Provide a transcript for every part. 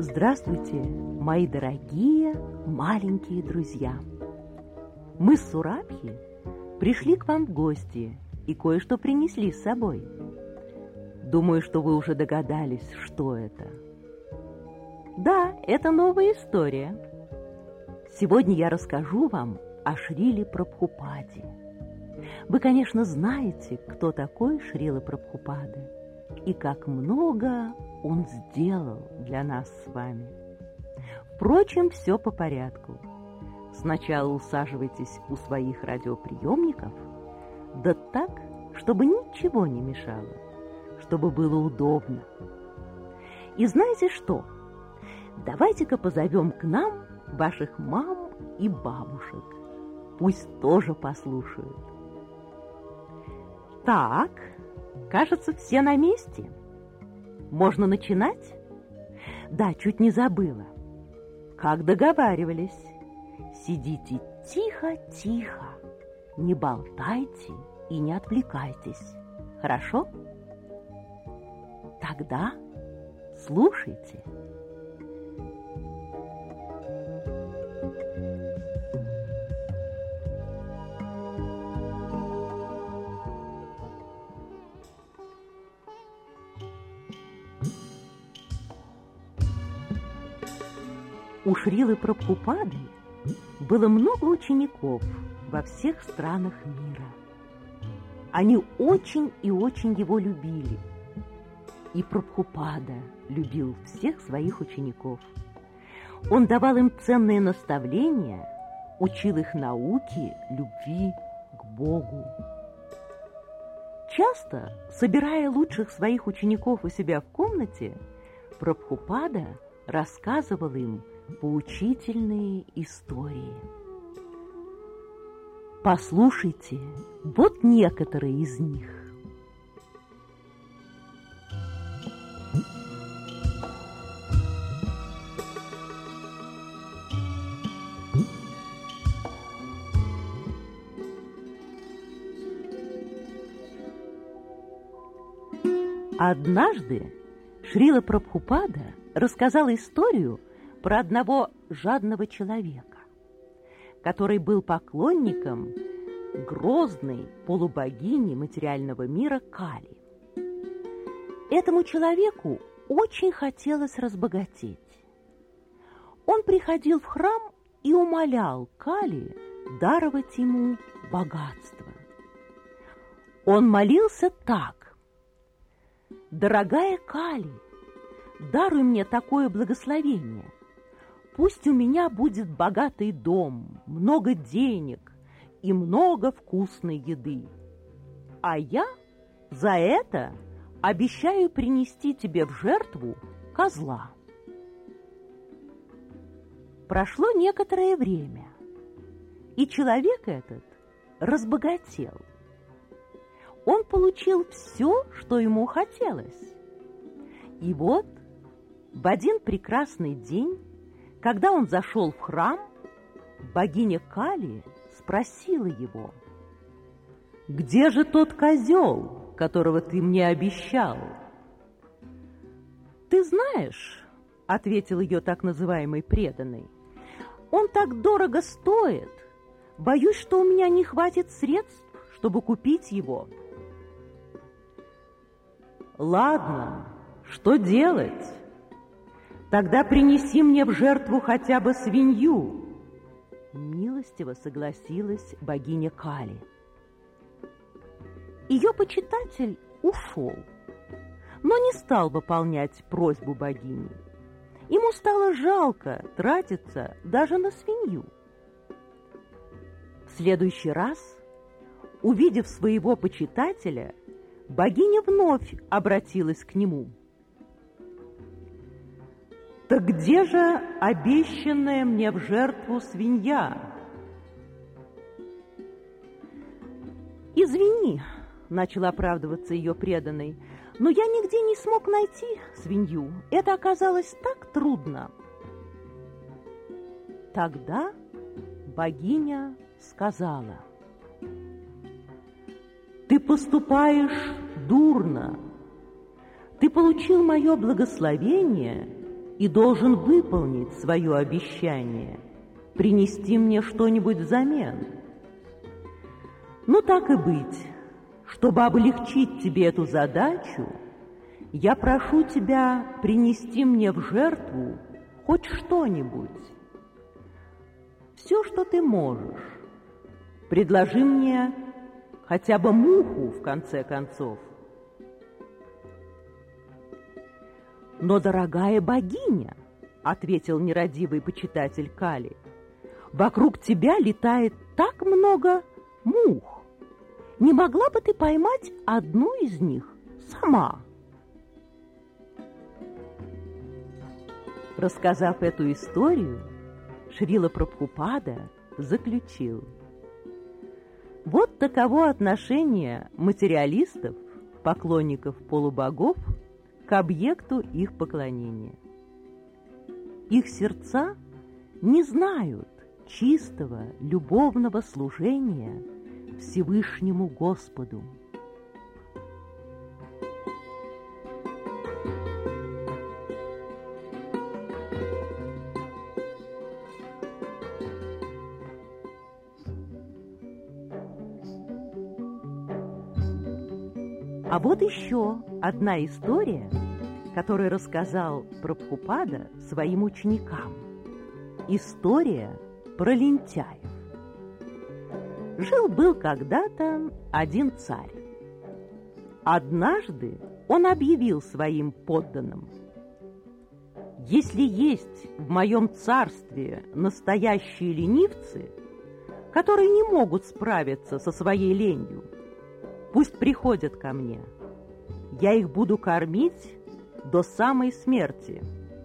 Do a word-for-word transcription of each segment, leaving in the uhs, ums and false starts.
Здравствуйте, мои дорогие маленькие друзья! Мы с Сурабхи пришли к вам в гости и кое-что принесли с собой. Думаю, что вы уже догадались, что это. Да, это новая история. Сегодня я расскажу вам о Шриле Прабхупаде. Вы, конечно, знаете, кто такой Шрила Прабхупада и как много он сделал для нас с вами. Впрочем, все по порядку. Сначала усаживайтесь у своих радиоприемников, да так, чтобы ничего не мешало, чтобы было удобно. И знаете что? Давайте-ка позовем к нам ваших мам и бабушек. Пусть тоже послушают. Так, кажется, все на месте. Можно начинать? Да, чуть не забыла. Как договаривались, сидите тихо-тихо, не болтайте и не отвлекайтесь. Хорошо? Тогда слушайте. У Шрилы Прабхупады было много учеников во всех странах мира. Они очень и очень его любили. И Прабхупада любил всех своих учеников. Он давал им ценные наставления, учил их науке, любви к Богу. Часто, собирая лучших своих учеников у себя в комнате, Прабхупада рассказывал им поучительные истории. Послушайте, вот некоторые из них. Однажды Шрила Прабхупада рассказал историю про одного жадного человека, который был поклонником грозной полубогини материального мира Кали. Этому человеку очень хотелось разбогатеть. Он приходил в храм и умолял Кали даровать ему богатство. Он молился так: «Дорогая Кали, даруй мне такое благословение. Пусть у меня будет богатый дом, много денег и много вкусной еды. А я за это обещаю принести тебе в жертву козла». Прошло некоторое время, и человек этот разбогател. Он получил все, что ему хотелось. И вот в один прекрасный день, когда он зашел в храм, богиня Кали спросила его: «Где же тот козел, которого ты мне обещал?» «Ты знаешь, — ответил ее так называемый преданный, — он так дорого стоит, боюсь, что у меня не хватит средств, чтобы купить его». «Ладно, что делать? Тогда принеси мне в жертву хотя бы свинью», — милостиво согласилась богиня Кали. Ее почитатель ушел, но не стал выполнять просьбу богини. Ему стало жалко тратиться даже на свинью. В следующий раз, увидев своего почитателя, богиня вновь обратилась к нему. «Так где же обещанная мне в жертву свинья?» «Извини, — начал оправдываться ее преданный, — но я нигде не смог найти свинью. Это оказалось так трудно». Тогда богиня сказала: «Ты поступаешь дурно. Ты получил мое благословение и должен выполнить свое обещание, принести мне что-нибудь взамен. Ну, так и быть, чтобы облегчить тебе эту задачу, я прошу тебя принести мне в жертву хоть что-нибудь. Все, что ты можешь. Предложи мне хотя бы муху, в конце концов. «Но, дорогая богиня, — ответил нерадивый почитатель Кали, — вокруг тебя летает так много мух. Не могла бы ты поймать одну из них сама?» Рассказав эту историю, Шрила Прабхупада заключил: вот таково отношение материалистов, поклонников полубогов, к объекту их поклонения. Их сердца не знают чистого любовного служения Всевышнему Господу. А вот еще одна история, которую рассказал Прабхупада своим ученикам. История про лентяев. Жил-был когда-то один царь. Однажды он объявил своим подданным: «Если есть в моем царстве настоящие ленивцы, которые не могут справиться со своей ленью, пусть приходят ко мне. Я их буду кормить до самой смерти».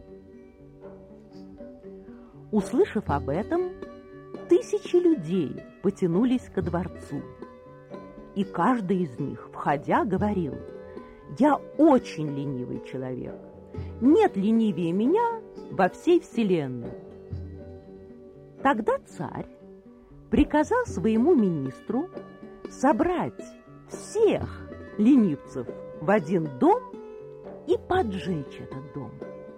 Услышав об этом, тысячи людей потянулись ко дворцу. И каждый из них, входя, говорил: «Я очень ленивый человек. Нет ленивее меня во всей вселенной». Тогда царь приказал своему министру собрать всех ленивцев в один дом и поджечь этот дом.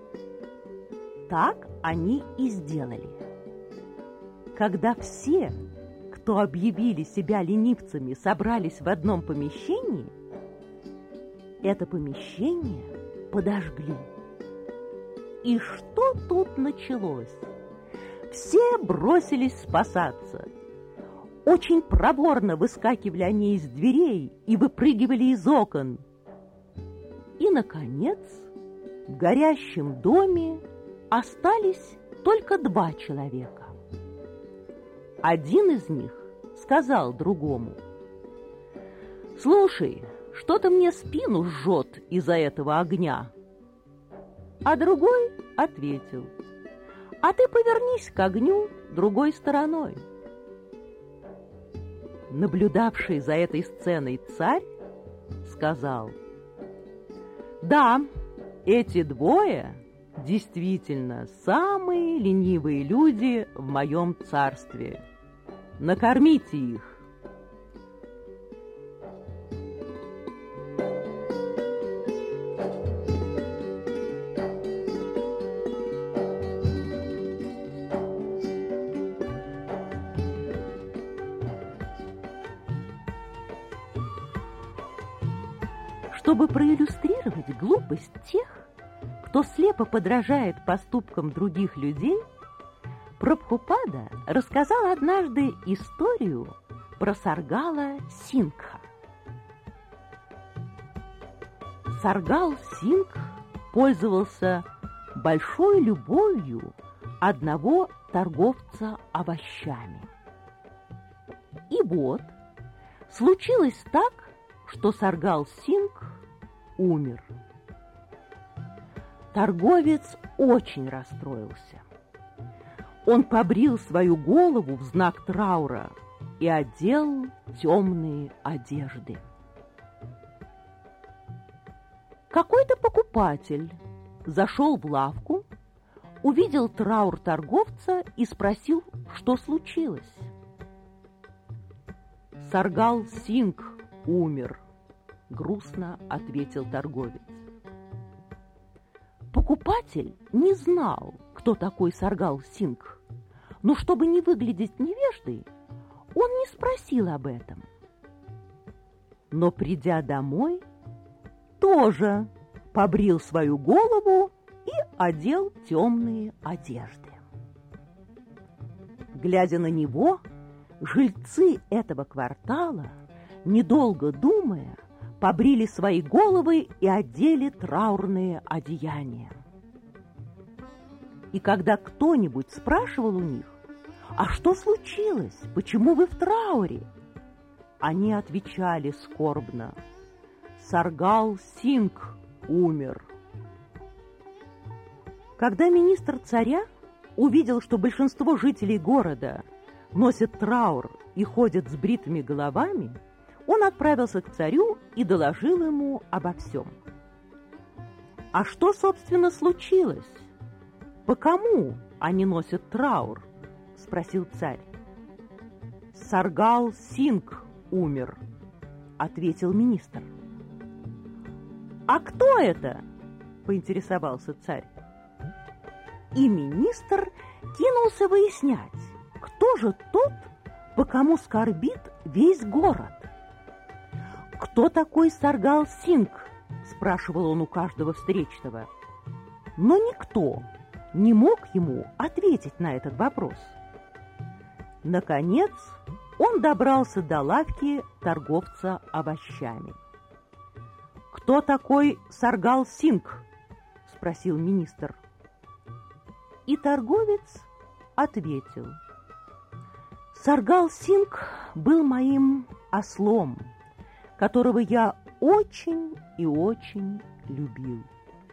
Так они и сделали. Когда все, кто объявили себя ленивцами, собрались в одном помещении, это помещение подожгли. И что тут началось? Все бросились спасаться. Очень проворно выскакивали они из дверей и выпрыгивали из окон. И, наконец, в горящем доме остались только два человека. Один из них сказал другому: «Слушай, что-то мне спину жжет из-за этого огня». А другой ответил: «А ты повернись к огню другой стороной». Наблюдавший за этой сценой царь сказал: «Да, эти двое действительно самые ленивые люди в моем царстве. Накормите их». Чтобы проиллюстрировать глупость тех, кто слепо подражает поступкам других людей, Прабхупада рассказал однажды историю про Саргала Сингха. Саргал Сингх пользовался большой любовью одного торговца овощами. И вот случилось так, что Саргал Сингх умер. Торговец очень расстроился. Он побрил свою голову в знак траура и одел темные одежды. Какой-то покупатель зашел в лавку, увидел траур торговца и спросил, что случилось. «Саргал Сингх умер», — грустно ответил торговец. Покупатель покупатель не знал, кто такой Саргал-Сингх, но чтобы не выглядеть невеждой, он не спросил об этом. Но, придя домой, тоже побрил свою голову и одел темные одежды. Глядя на него, жильцы этого квартала, недолго думая, побрили свои головы и одели траурные одеяния. И когда кто-нибудь спрашивал у них: «А что случилось? Почему вы в трауре?» Они отвечали скорбно: «Саргал-Сингх умер». Когда министр царя увидел, что большинство жителей города носят траур и ходят с бритыми головами, он отправился к царю и доложил ему обо всем. «А что, собственно, случилось? По кому они носят траур?» – спросил царь. «Саргал-Сингх умер», – ответил министр. «А кто это?» – поинтересовался царь. И министр кинулся выяснять, кто же тот, по кому скорбит весь город. «Кто такой Саргал-Сингх?» – спрашивал он у каждого встречного. Но никто не мог ему ответить на этот вопрос. Наконец он добрался до лавки торговца овощами. «Кто такой Саргал-Сингх?» – спросил министр. И торговец ответил: «Саргал-Сингх был моим ослом, которого я очень и очень любил».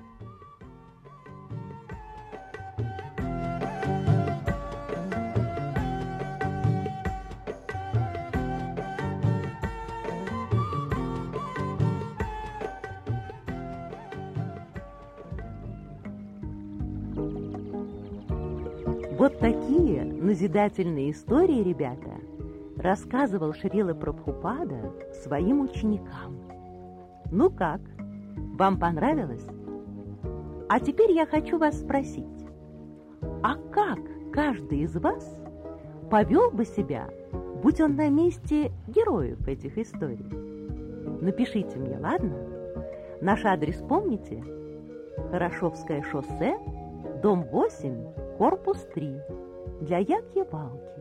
Вот такие назидательные истории, ребята, рассказывал Шрила Прабхупада своим ученикам. Ну как, вам понравилось? А теперь я хочу вас спросить, а как каждый из вас повел бы себя, будь он на месте героев этих историй? Напишите мне, ладно? Наш адрес помните? Хорошовское шоссе, дом восемь, корпус три, для Ягья-Валки.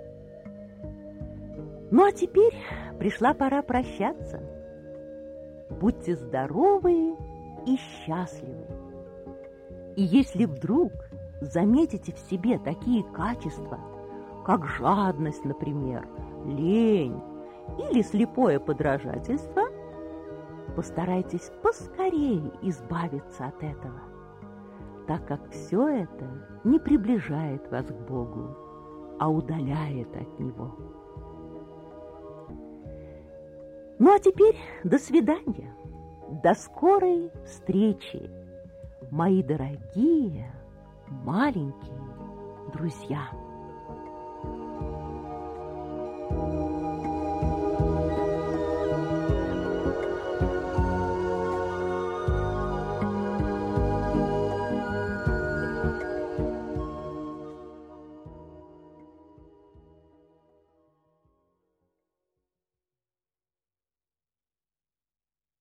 Ну а теперь пришла пора прощаться. Будьте здоровы и счастливы. И если вдруг заметите в себе такие качества, как жадность, например, лень или слепое подражательство, постарайтесь поскорее избавиться от этого, так как все это не приближает вас к Богу, а удаляет от Него. Ну а теперь до свидания, до скорой встречи, мои дорогие маленькие друзья.